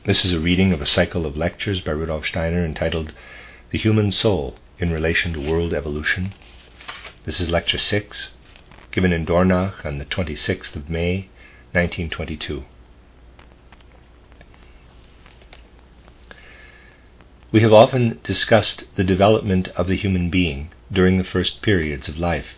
This is a reading of a cycle of lectures by Rudolf Steiner entitled The Human Soul in Relation to World Evolution. This is Lecture 6, given in Dornach on the 26th of May, 1922. We have often discussed the development of the human being during the first periods of life.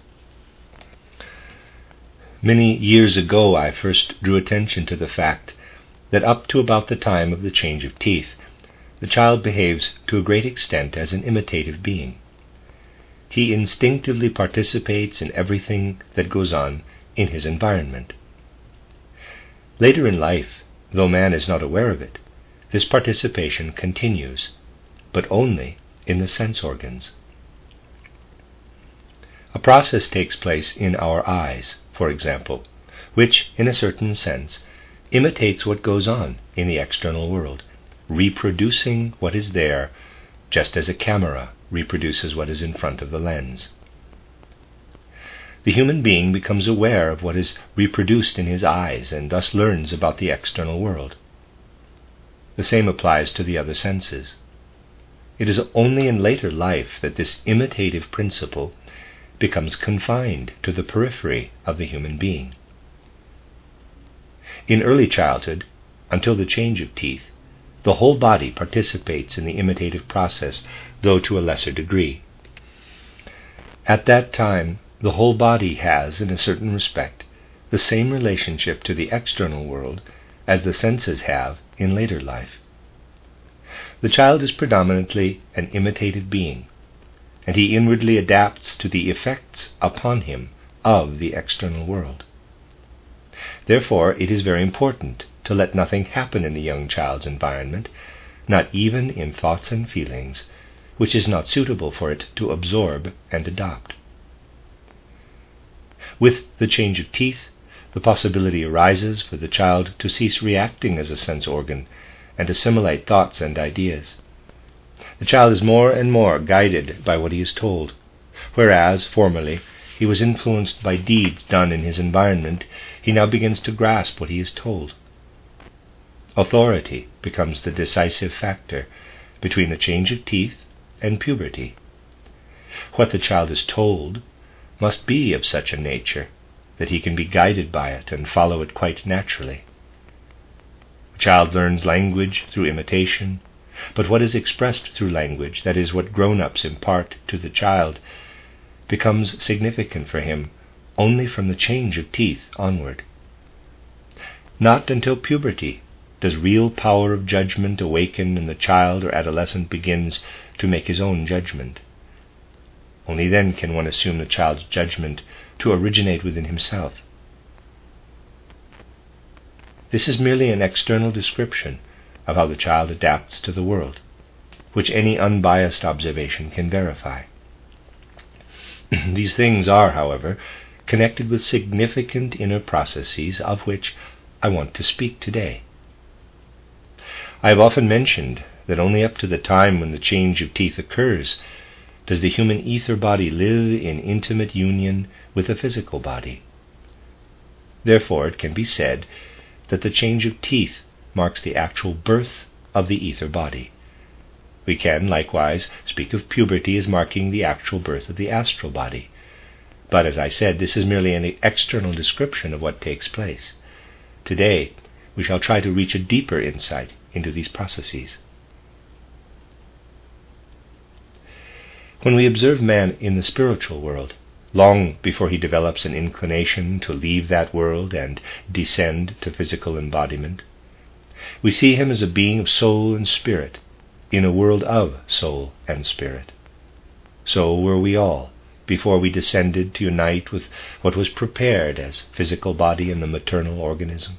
Many years ago I first drew attention to the fact that up to about the time of the change of teeth, the child behaves to a great extent as an imitative being. He instinctively participates in everything that goes on in his environment. Later in life, though man is not aware of it, this participation continues, but only in the sense organs. A process takes place in our eyes, for example, which, in a certain sense, imitates what goes on in the external world, reproducing what is there, just as a camera reproduces what is in front of the lens. The human being becomes aware of what is reproduced in his eyes and thus learns about the external world. The same applies to the other senses. It is only in later life that this imitative principle becomes confined to the periphery of the human being. In early childhood, until the change of teeth, the whole body participates in the imitative process, though to a lesser degree. At that time, the whole body has, in a certain respect, the same relationship to the external world as the senses have in later life. The child is predominantly an imitative being, and he inwardly adapts to the effects upon him of the external world. Therefore, it is very important to let nothing happen in the young child's environment, not even in thoughts and feelings, which is not suitable for it to absorb and adopt. With the change of teeth, the possibility arises for the child to cease reacting as a sense organ and assimilate thoughts and ideas. The child is more and more guided by what he is told, whereas formerly he was influenced by deeds done in his environment. He now begins to grasp what he is told. Authority becomes the decisive factor between the change of teeth and puberty. What the child is told must be of such a nature that he can be guided by it and follow it quite naturally. The child learns language through imitation, but what is expressed through language, that is, what grown-ups impart to the child, becomes significant for him only from the change of teeth onward. Not until puberty does real power of judgment awaken and the child or adolescent begins to make his own judgment. Only then can one assume the child's judgment to originate within himself. This is merely an external description of how the child adapts to the world, which any unbiased observation can verify. These things are, however, connected with significant inner processes of which I want to speak today. I have often mentioned that only up to the time when the change of teeth occurs does the human ether body live in intimate union with the physical body. Therefore, it can be said that the change of teeth marks the actual birth of the ether body. We can, likewise, speak of puberty as marking the actual birth of the astral body. But, as I said, this is merely an external description of what takes place. Today, we shall try to reach a deeper insight into these processes. When we observe man in the spiritual world, long before he develops an inclination to leave that world and descend to physical embodiment, we see him as a being of soul and spirit, in a world of soul and spirit. So were we all, before we descended to unite with what was prepared as physical body in the maternal organism.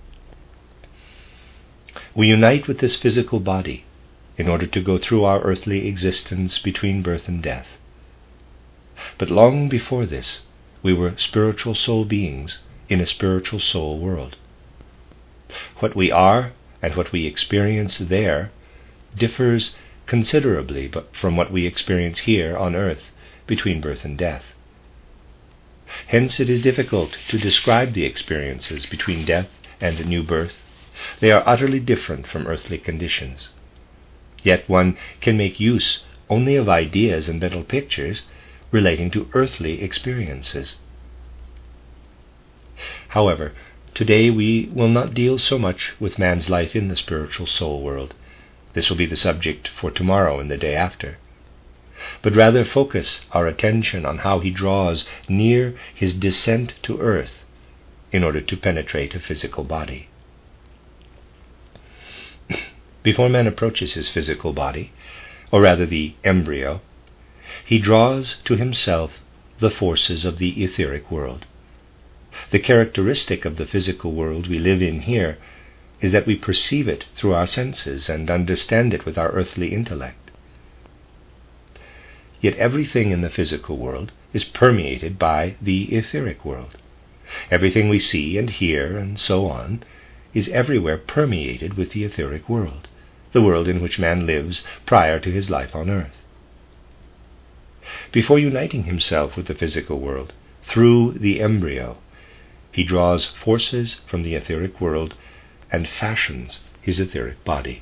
We unite with this physical body in order to go through our earthly existence between birth and death. But long before this, we were spiritual soul beings in a spiritual soul world. What we are and what we experience there differs considerably from what we experience here on earth between birth and death. Hence it is difficult to describe the experiences between death and new birth, They are utterly different from earthly conditions. Yet one can make use only of ideas and mental pictures relating to earthly experiences. However, today we will not deal so much with man's life in the spiritual soul world. This will be the subject for tomorrow and the day after. But rather focus our attention on how he draws near his descent to earth in order to penetrate a physical body. Before man approaches his physical body, or rather the embryo, he draws to himself the forces of the etheric world. The characteristic of the physical world we live in here is that we perceive it through our senses and understand it with our earthly intellect. Yet everything in the physical world is permeated by the etheric world. Everything we see and hear and so on is everywhere permeated with the etheric world, the world in which man lives prior to his life on earth. Before uniting himself with the physical world, through the embryo, he draws forces from the etheric world and fashions his etheric body.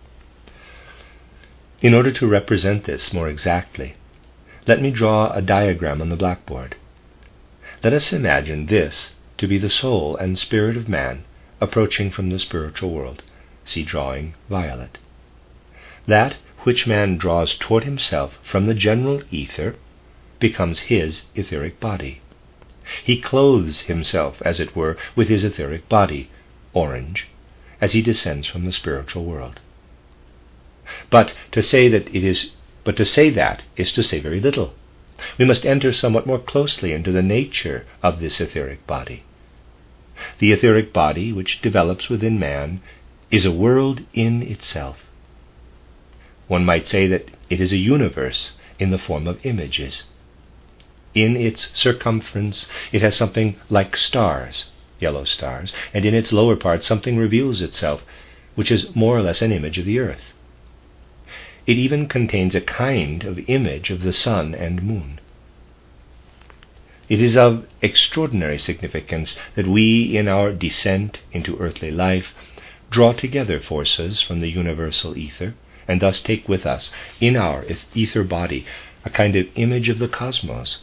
In order to represent this more exactly, let me draw a diagram on the blackboard. Let us imagine this to be the soul and spirit of man approaching from the spiritual world. See drawing violet. That which man draws toward himself from the general ether becomes his etheric body. He clothes himself, as it were, with his etheric body, orange, as he descends from the spiritual world. But to say that is to say very little. We must enter somewhat more closely into the nature of this etheric body. The etheric body, which develops within man, is a world in itself. One might say that it is a universe in the form of images. In its circumference it has something like stars, yellow stars, and in its lower part something reveals itself, which is more or less an image of the earth. It even contains a kind of image of the sun and moon. It is of extraordinary significance that we, in our descent into earthly life, draw together forces from the universal ether, and thus take with us, in our ether body, a kind of image of the cosmos.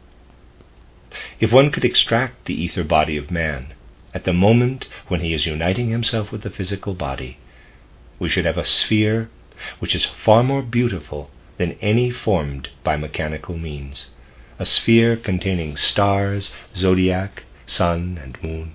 If one could extract the ether body of man at the moment when he is uniting himself with the physical body, we should have a sphere which is far more beautiful than any formed by mechanical means, a sphere containing stars, zodiac, sun, and moon.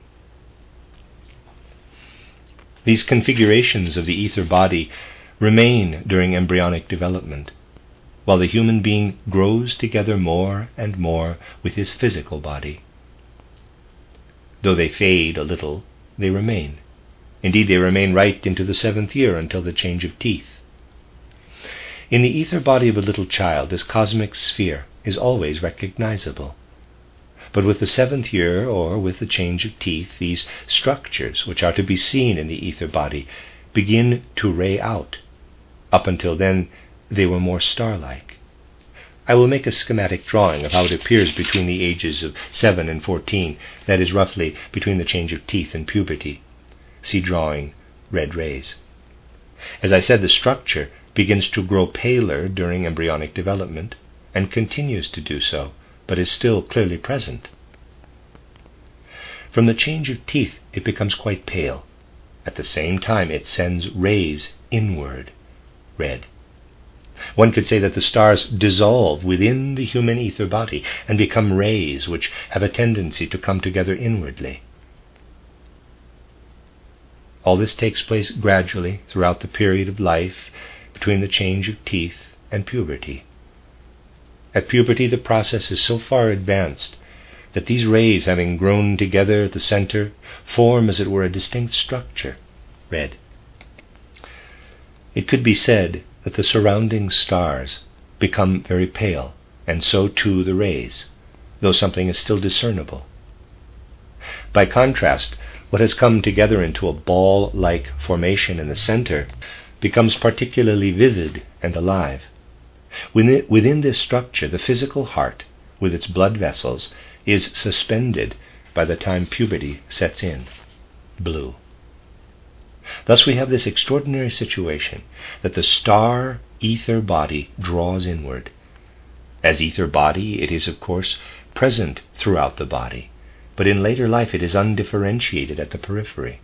These configurations of the ether body remain during embryonic development, while the human being grows together more and more with his physical body. Though they fade a little, they remain. Indeed, they remain right into the 7th year until the change of teeth. In the ether body of a little child, this cosmic sphere is always recognizable. But with the 7th year, or with the change of teeth, these structures, which are to be seen in the ether body, begin to ray out. Up until then, they were more star-like. I will make a schematic drawing of how it appears between the ages of 7 and 14, that is, roughly between the change of teeth and puberty. See drawing red rays. As I said, the structure begins to grow paler during embryonic development, and continues to do so, but is still clearly present. From the change of teeth it becomes quite pale. At the same time it sends rays inward, red. One could say that the stars dissolve within the human ether body and become rays which have a tendency to come together inwardly. All this takes place gradually throughout the period of life between the change of teeth and puberty. At puberty the process is so far advanced that these rays, having grown together at the center, form as it were a distinct structure, red. It could be said that the surrounding stars become very pale, and so too the rays, though something is still discernible. By contrast, what has come together into a ball-like formation in the center becomes particularly vivid and alive. Within this structure, the physical heart, with its blood vessels, is suspended by the time puberty sets in, blue. Thus we have this extraordinary situation that the star ether body draws inward. As ether body, it is, of course, present throughout the body, but in later life it is undifferentiated at the periphery.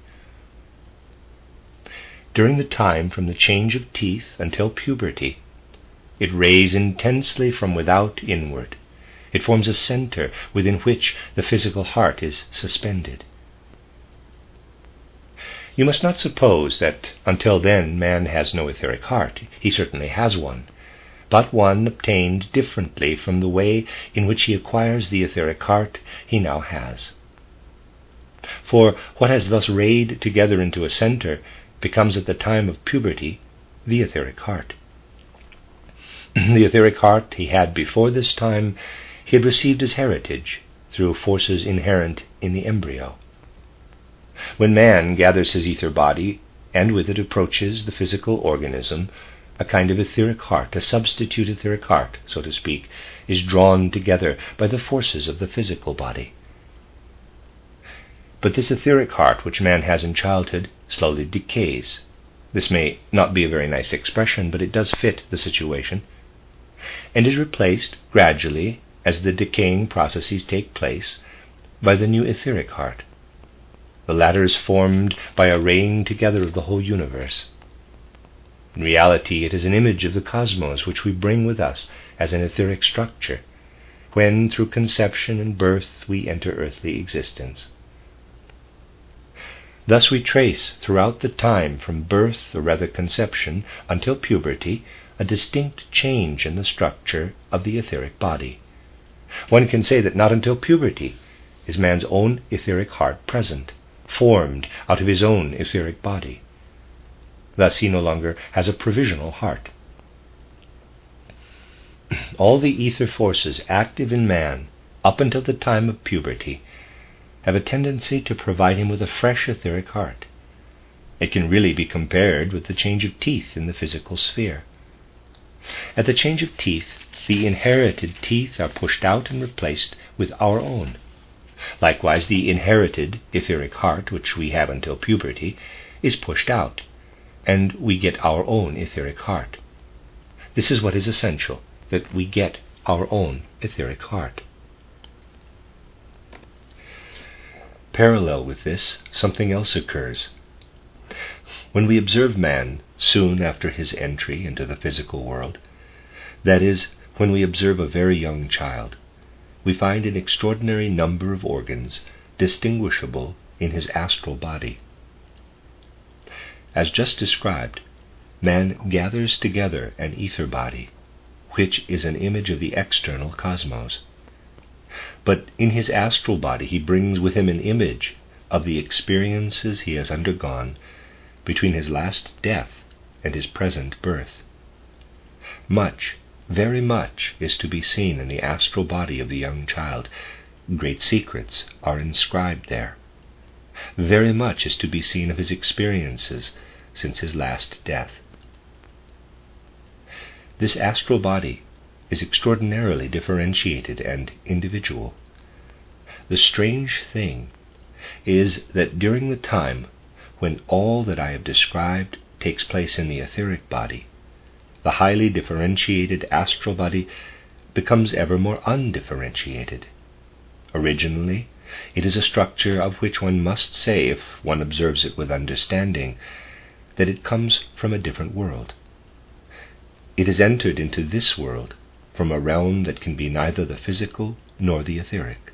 During the time from the change of teeth until puberty, it rays intensely from without inward. It forms a center within which the physical heart is suspended. You must not suppose that until then man has no etheric heart. He certainly has one, but one obtained differently from the way in which he acquires the etheric heart he now has. For what has thus rayed together into a center becomes at the time of puberty the etheric heart. The etheric heart he had before this time he had received as heritage through forces inherent in the embryo. When man gathers his ether body and with it approaches the physical organism, a kind of etheric heart, a substitute etheric heart, so to speak, is drawn together by the forces of the physical body. But this etheric heart which man has in childhood slowly decays. This may not be a very nice expression, but it does fit the situation, and is replaced gradually, as the decaying processes take place, by the new etheric heart. The latter is formed by a raying together of the whole universe. In reality, it is an image of the cosmos which we bring with us as an etheric structure, when through conception and birth we enter earthly existence. Thus we trace throughout the time from birth, or rather conception, until puberty, a distinct change in the structure of the etheric body. One can say that not until puberty is man's own etheric heart present, formed out of his own etheric body. Thus he no longer has a provisional heart. All the ether forces active in man up until the time of puberty have a tendency to provide him with a fresh etheric heart. It can really be compared with the change of teeth in the physical sphere. At the change of teeth, the inherited teeth are pushed out and replaced with our own. Likewise, the inherited etheric heart, which we have until puberty, is pushed out, and we get our own etheric heart. This is what is essential, that we get our own etheric heart. Parallel with this, something else occurs. When we observe man soon after his entry into the physical world, that is, when we observe a very young child, we find an extraordinary number of organs distinguishable in his astral body. As just described, man gathers together an ether body, which is an image of the external cosmos. But in his astral body he brings with him an image of the experiences he has undergone between his last death and his present birth. Much, very much, is to be seen in the astral body of the young child. Great secrets are inscribed there. Very much is to be seen of his experiences since his last death. This astral body is extraordinarily differentiated and individual. The strange thing is that during the time when all that I have described takes place in the etheric body, the highly differentiated astral body becomes ever more undifferentiated. Originally, it is a structure of which one must say, if one observes it with understanding, that it comes from a different world. It has entered into this world from a realm that can be neither the physical nor the etheric.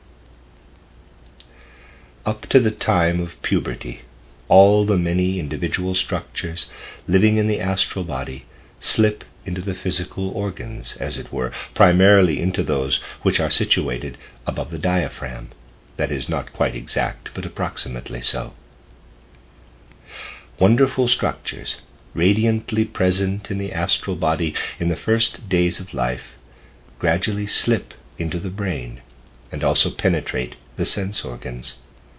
Up to the time of puberty, all the many individual structures living in the astral body slip into the physical organs, as it were, primarily into those which are situated above the diaphragm. That is not quite exact, but approximately so. Wonderful structures, radiantly present in the astral body in the first days of life, gradually slip into the brain and also penetrate the sense organs.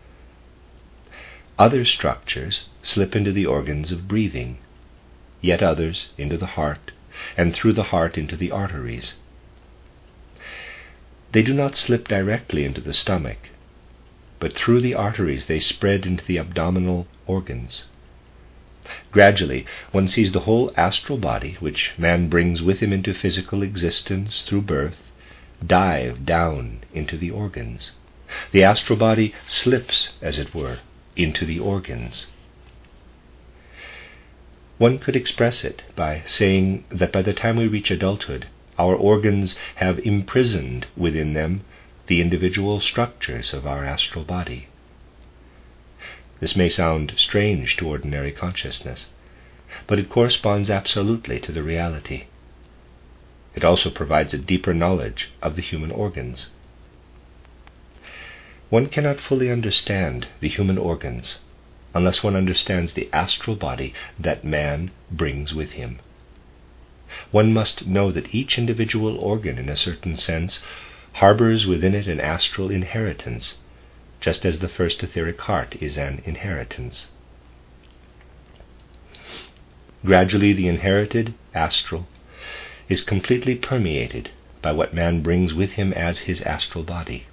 Other structures slip into the organs of breathing, yet others into the heart, and through the heart into the arteries. They do not slip directly into the stomach, but through the arteries they spread into the abdominal organs. Gradually, one sees the whole astral body, which man brings with him into physical existence through birth, dive down into the organs. The astral body slips, as it were, into the organs. One could express it by saying that by the time we reach adulthood, our organs have imprisoned within them the individual structures of our astral body. This may sound strange to ordinary consciousness, but it corresponds absolutely to the reality. It also provides a deeper knowledge of the human organs. One cannot fully understand the human organs unless one understands the astral body that man brings with him. One must know that each individual organ, in a certain sense, harbors within it an astral inheritance, just as the first etheric heart is an inheritance. Gradually, the inherited astral is completely permeated by what man brings with him as his astral body.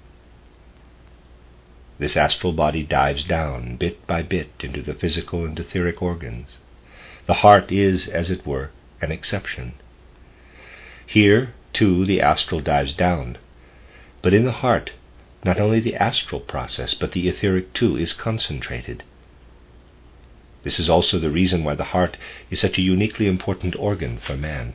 This astral body dives down, bit by bit, into the physical and etheric organs. The heart is, as it were, an exception. Here, too, the astral dives down, but in the heart, not only the astral process, but the etheric too, is concentrated. This is also the reason why the heart is such a uniquely important organ for man.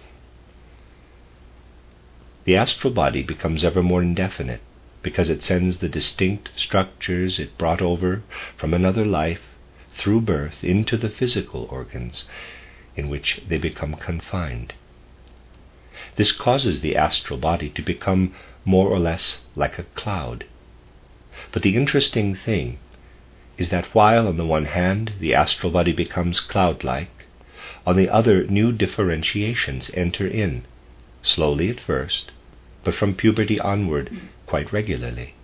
The astral body becomes ever more indefinite because it sends the distinct structures it brought over from another life through birth into the physical organs in which they become confined. This causes the astral body to become more or less like a cloud. But the interesting thing is that while on the one hand the astral body becomes cloud-like, on the other new differentiations enter in, slowly at first, but from puberty onward quite regularly.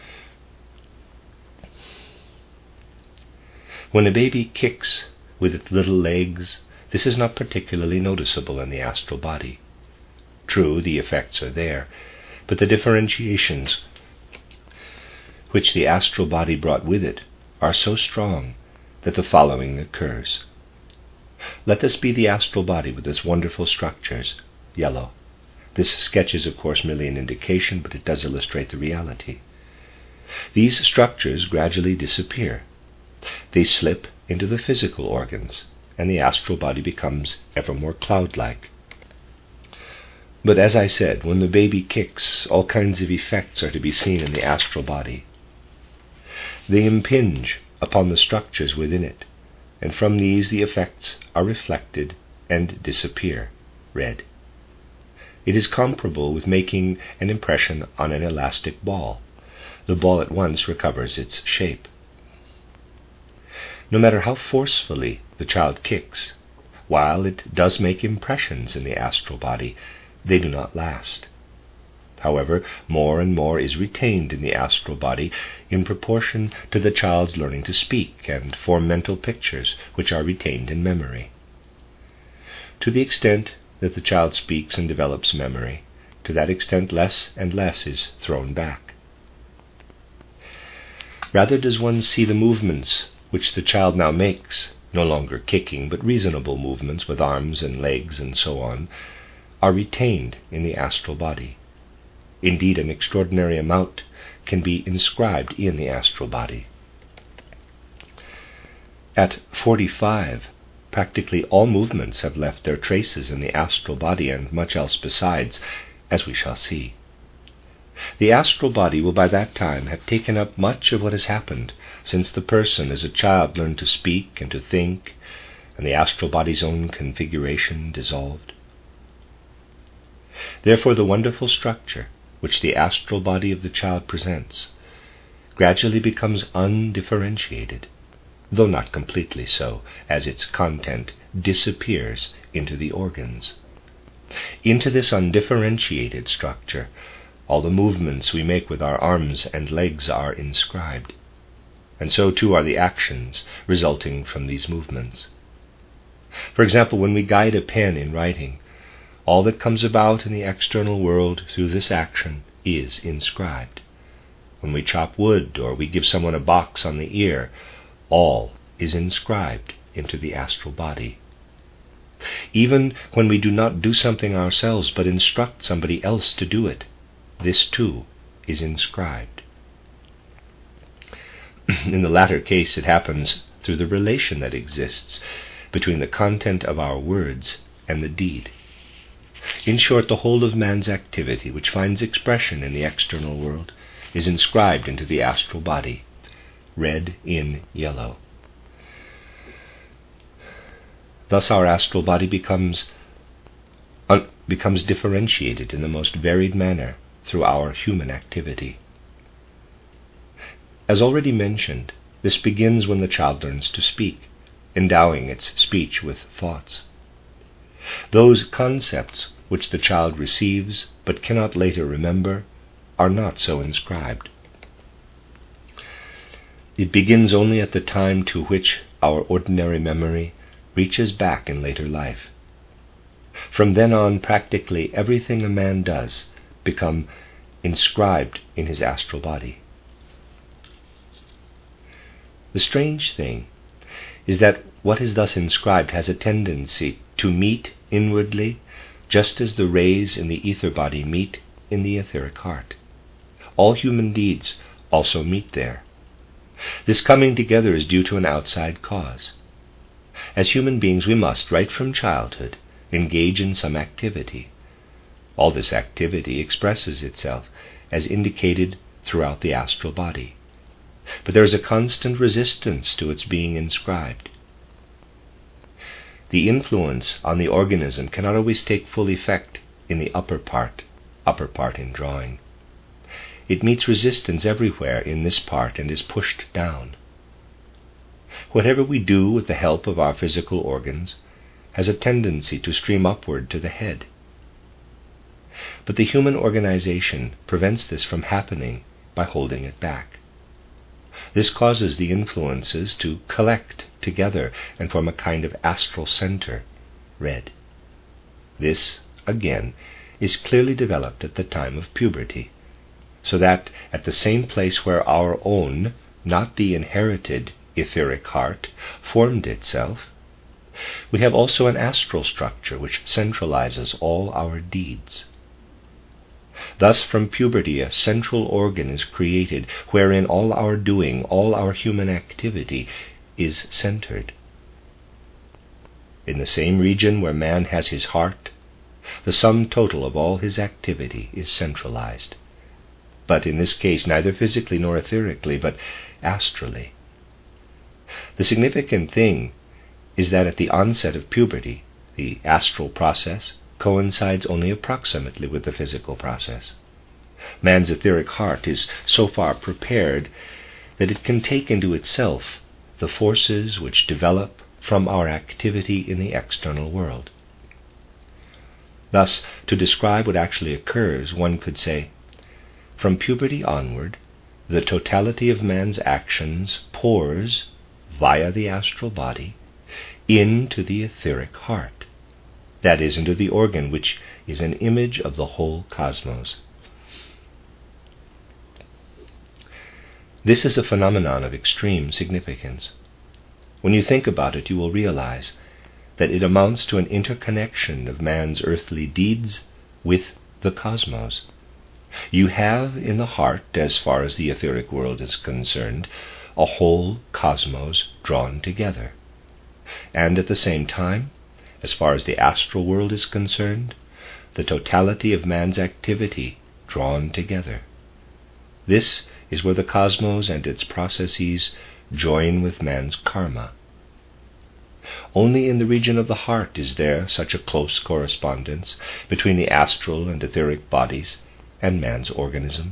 When a baby kicks with its little legs, this is not particularly noticeable in the astral body. True, the effects are there, but the differentiations which the astral body brought with it are so strong that the following occurs. Let this be the astral body with its wonderful structures, yellow. This sketch is, of course, merely an indication, but it does illustrate the reality. These structures gradually disappear. They slip into the physical organs, and the astral body becomes ever more cloud-like. But as I said, when the baby kicks, all kinds of effects are to be seen in the astral body. They impinge upon the structures within it, and from these the effects are reflected and disappear, red. It is comparable with making an impression on an elastic ball. The ball at once recovers its shape. No matter how forcefully the child kicks, while it does make impressions in the astral body, they do not last. However, more and more is retained in the astral body in proportion to the child's learning to speak and form mental pictures which are retained in memory. To the extent that the child speaks and develops memory, to that extent less and less is thrown back. Rather does one see the movements which the child now makes, no longer kicking, but reasonable movements with arms and legs and so on, are retained in the astral body. Indeed, an extraordinary amount can be inscribed in the astral body. At 45, practically all movements have left their traces in the astral body and much else besides, as we shall see. The astral body will by that time have taken up much of what has happened since the person as a child learned to speak and to think, and the astral body's own configuration dissolved. Therefore, the wonderful structure which the astral body of the child presents gradually becomes undifferentiated, though not completely so, as its content disappears into the organs. Into this undifferentiated structure, all the movements we make with our arms and legs are inscribed, and so too are the actions resulting from these movements. For example, when we guide a pen in writing, all that comes about in the external world through this action is inscribed. When we chop wood or we give someone a box on the ear, all is inscribed into the astral body. Even when we do not do something ourselves but instruct somebody else to do it, this too is inscribed. In the latter case, it happens through the relation that exists between the content of our words and the deed. In short, the whole of man's activity, which finds expression in the external world, is inscribed into the astral body, red in yellow. Thus our astral body becomes differentiated in the most varied manner through our human activity. As already mentioned, this begins when the child learns to speak, endowing its speech with thoughts. Those concepts which the child receives but cannot later remember are not so inscribed. It begins only at the time to which our ordinary memory reaches back in later life. From then on, practically everything a man does becomes inscribed in his astral body. The strange thing is that what is thus inscribed has a tendency to meet inwardly, just as the rays in the ether body meet in the etheric heart. All human deeds also meet there. This coming together is due to an outside cause. As human beings, we must, right from childhood, engage in some activity. All this activity expresses itself as indicated throughout the astral body. But there is a constant resistance to its being inscribed. The influence on the organism cannot always take full effect in the upper part in drawing. It meets resistance everywhere in this part and is pushed down. Whatever we do with the help of our physical organs has a tendency to stream upward to the head. But the human organization prevents this from happening by holding it back. This causes the influences to collect together and form a kind of astral center, red. This, again, is clearly developed at the time of puberty, so that at the same place where our own, not the inherited, etheric heart formed itself, we have also an astral structure which centralizes all our deeds. Thus from puberty a central organ is created wherein all our doing, all our human activity is centered. In the same region where man has his heart, the sum total of all his activity is centralized, but in this case neither physically nor etherically, but astrally. The significant thing is that at the onset of puberty, the astral process coincides only approximately with the physical process. Man's etheric heart is so far prepared that it can take into itself the forces which develop from our activity in the external world. Thus, to describe what actually occurs, one could say, from puberty onward, the totality of man's actions pours, via the astral body, into the etheric heart, that is, into the organ which is an image of the whole cosmos. This is a phenomenon of extreme significance. When you think about it, you will realize that it amounts to an interconnection of man's earthly deeds with the cosmos. You have in the heart, as far as the etheric world is concerned, a whole cosmos drawn together. And at the same time, as far as the astral world is concerned, the totality of man's activity drawn together. This is where the cosmos and its processes join with man's karma. Only in the region of the heart is there such a close correspondence between the astral and etheric bodies and man's organism.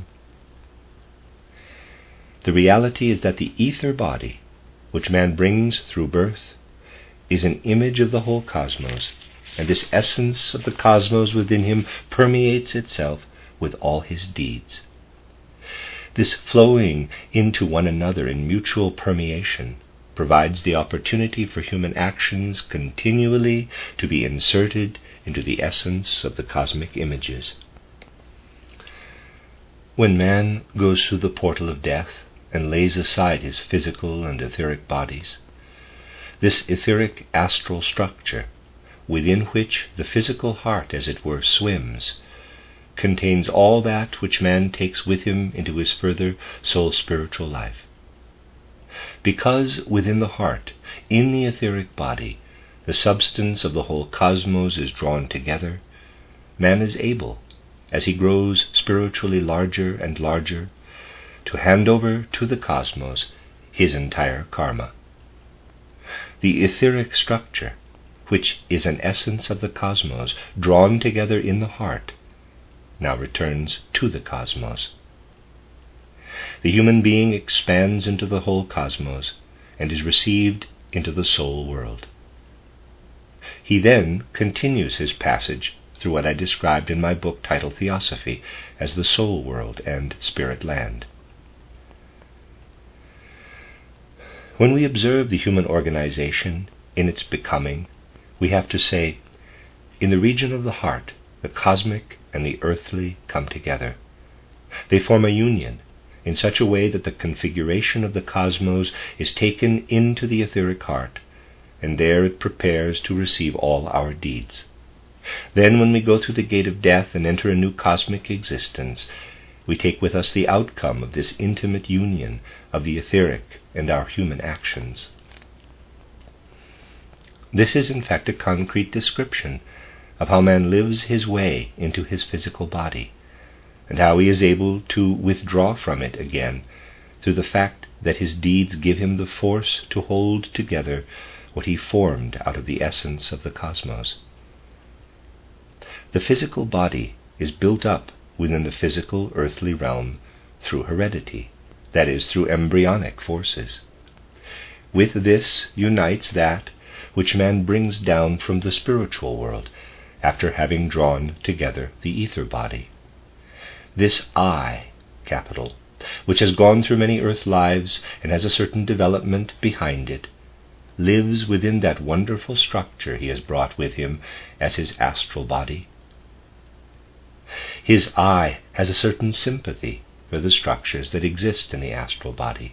The reality is that the ether body, which man brings through birth, is an image of the whole cosmos, and this essence of the cosmos within him permeates itself with all his deeds. This flowing into one another in mutual permeation provides the opportunity for human actions continually to be inserted into the essence of the cosmic images. When man goes through the portal of death and lays aside his physical and etheric bodies, This etheric astral structure, within which the physical heart, as it were, swims, contains all that which man takes with him into his further soul-spiritual life. Because within the heart, in the etheric body, the substance of the whole cosmos is drawn together, man is able, as he grows spiritually larger and larger, to hand over to the cosmos his entire karma. The etheric structure, which is an essence of the cosmos, drawn together in the heart, now returns to the cosmos. The human being expands into the whole cosmos and is received into the soul world. He then continues his passage through what I described in my book titled Theosophy as the soul world and spirit land. When we observe the human organization in its becoming, we have to say, in the region of the heart, the cosmic and the earthly come together. They form a union in such a way that the configuration of the cosmos is taken into the etheric heart, and there it prepares to receive all our deeds. Then when we go through the gate of death and enter a new cosmic existence, we take with us the outcome of this intimate union of the etheric and our human actions. This is in fact a concrete description of how man lives his way into his physical body, and how he is able to withdraw from it again through the fact that his deeds give him the force to hold together what he formed out of the essence of the cosmos. The physical body is built up within the physical earthly realm through heredity, that is, through embryonic forces. With this unites that which man brings down from the spiritual world after having drawn together the ether body. This I, capital, which has gone through many earth lives and has a certain development behind it, lives within that wonderful structure he has brought with him as his astral body. His I has a certain sympathy for the structures that exist in the astral body.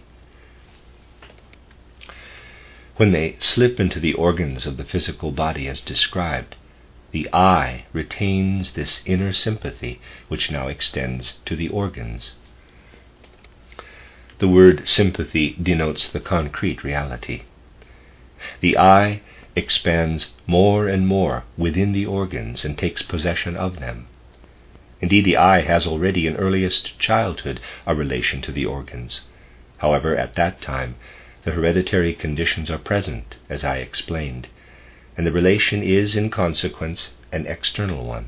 When they slip into the organs of the physical body as described, the I retains this inner sympathy which now extends to the organs. The word sympathy denotes the concrete reality. The I expands more and more within the organs and takes possession of them. Indeed, the I has already in earliest childhood a relation to the organs. However, at that time, the hereditary conditions are present, as I explained, and the relation is, in consequence, an external one.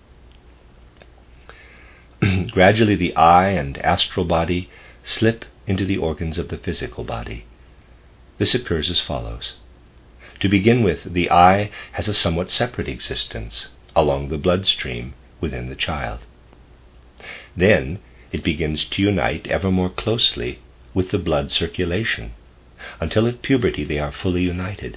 Gradually, the I and astral body slip into the organs of the physical body. This occurs as follows. To begin with, the I has a somewhat separate existence along the bloodstream within the child. Then it begins to unite ever more closely with the blood circulation, until at puberty they are fully united.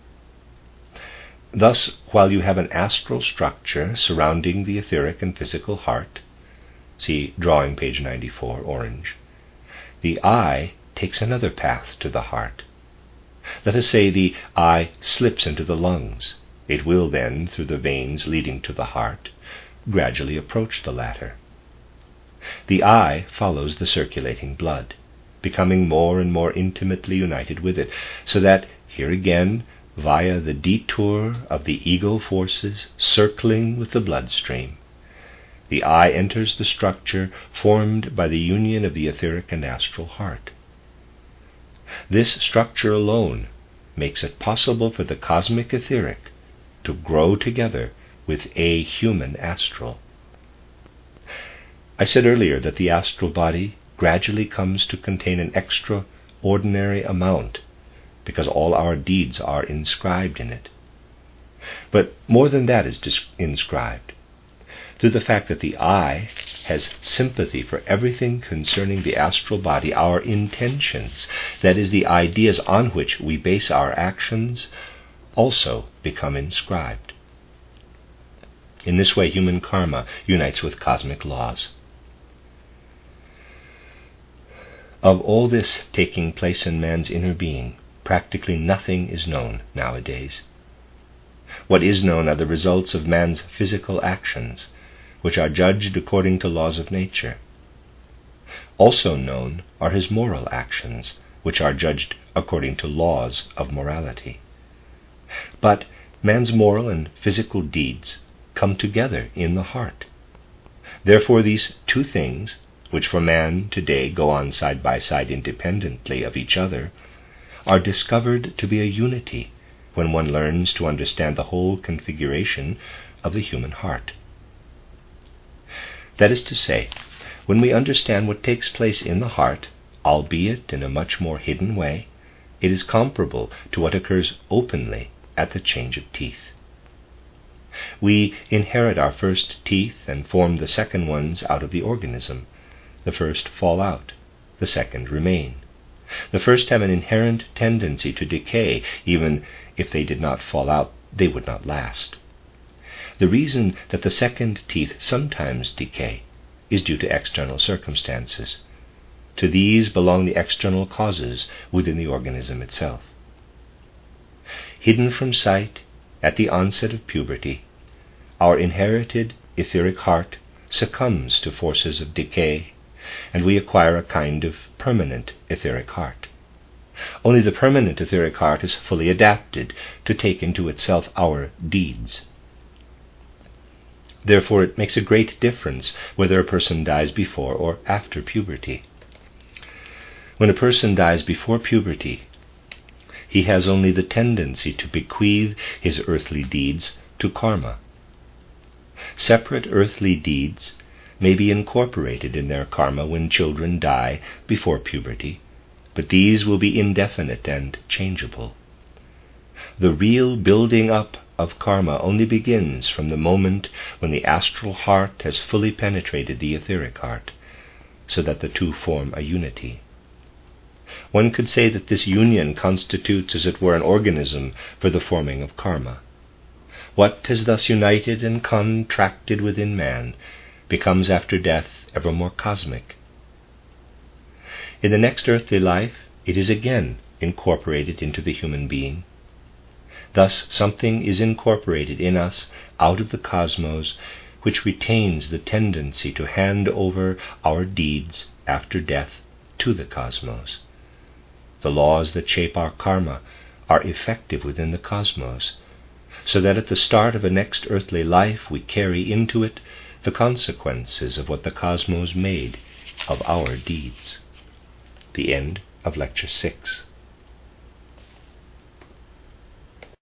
Thus, while you have an astral structure surrounding the etheric and physical heart, see drawing page 94, orange, the I takes another path to the heart. Let us say the I slips into the lungs. It will then, through the veins leading to the heart, gradually approach the latter. The I follows the circulating blood, becoming more and more intimately united with it, so that, here again, via the detour of the ego forces circling with the bloodstream, the I enters the structure formed by the union of the etheric and astral heart. This structure alone makes it possible for the cosmic etheric to grow together with a human astral. I said earlier that the astral body gradually comes to contain an extraordinary amount because all our deeds are inscribed in it. But more than that is inscribed. Through the fact that the I has sympathy for everything concerning the astral body, our intentions, that is, the ideas on which we base our actions, also become inscribed. In this way, human karma unites with cosmic laws. Of all this taking place in man's inner being, practically nothing is known nowadays. What is known are the results of man's physical actions, which are judged according to laws of nature. Also known are his moral actions, which are judged according to laws of morality. But man's moral and physical deeds come together in the heart. Therefore these two things, which for man today go on side by side independently of each other, are discovered to be a unity when one learns to understand the whole configuration of the human heart. That is to say, when we understand what takes place in the heart, albeit in a much more hidden way, it is comparable to what occurs openly at the change of teeth. We inherit our first teeth and form the second ones out of the organism. The first fall out, the second remain. The first have an inherent tendency to decay. Even if they did not fall out, they would not last. The reason that the second teeth sometimes decay is due to external circumstances. To these belong the external causes within the organism itself. Hidden from sight at the onset of puberty, our inherited etheric heart succumbs to forces of decay, and we acquire a kind of permanent etheric heart. Only the permanent etheric heart is fully adapted to take into itself our deeds. Therefore it makes a great difference whether a person dies before or after puberty. When a person dies before puberty, he has only the tendency to bequeath his earthly deeds to karma. Separate earthly deeds may be incorporated in their karma when children die before puberty, but these will be indefinite and changeable. The real building up of karma only begins from the moment when the astral heart has fully penetrated the etheric heart, so that the two form a unity. One could say that this union constitutes, as it were, an organism for the forming of karma. What is thus united and contracted within man becomes after death ever more cosmic. In the next earthly life, it is again incorporated into the human being. Thus something is incorporated in us out of the cosmos, which retains the tendency to hand over our deeds after death to the cosmos. The laws that shape our karma are effective within the cosmos, so that at the start of a next earthly life we carry into it the consequences of what the cosmos made of our deeds. The end of Lecture 6.